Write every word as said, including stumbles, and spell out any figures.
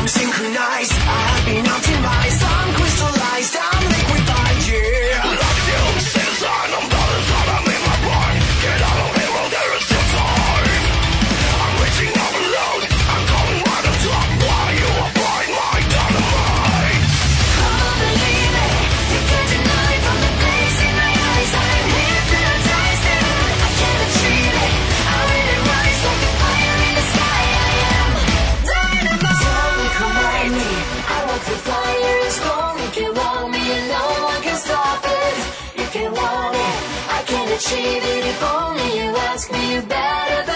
synchronized. I have been optimized. I'm crystallized. I'm liquefied, yeah. Like the old season, I'm done inside. I'm in my prime. Get out of here, well, there is still time. I'm reaching overload. I'm going right on top. Why you apply my dynamite? Come on, believe it. You can't deny from the blaze in my eyes. I'm hypnotized and I can't achieve it. I really rise like a fire in the sky. I am dynamite. Don't come at me. I walk through fire as long. You can't walk me and no one can stop it. You can't want it. I can't achieve it. If only you ask me, you better.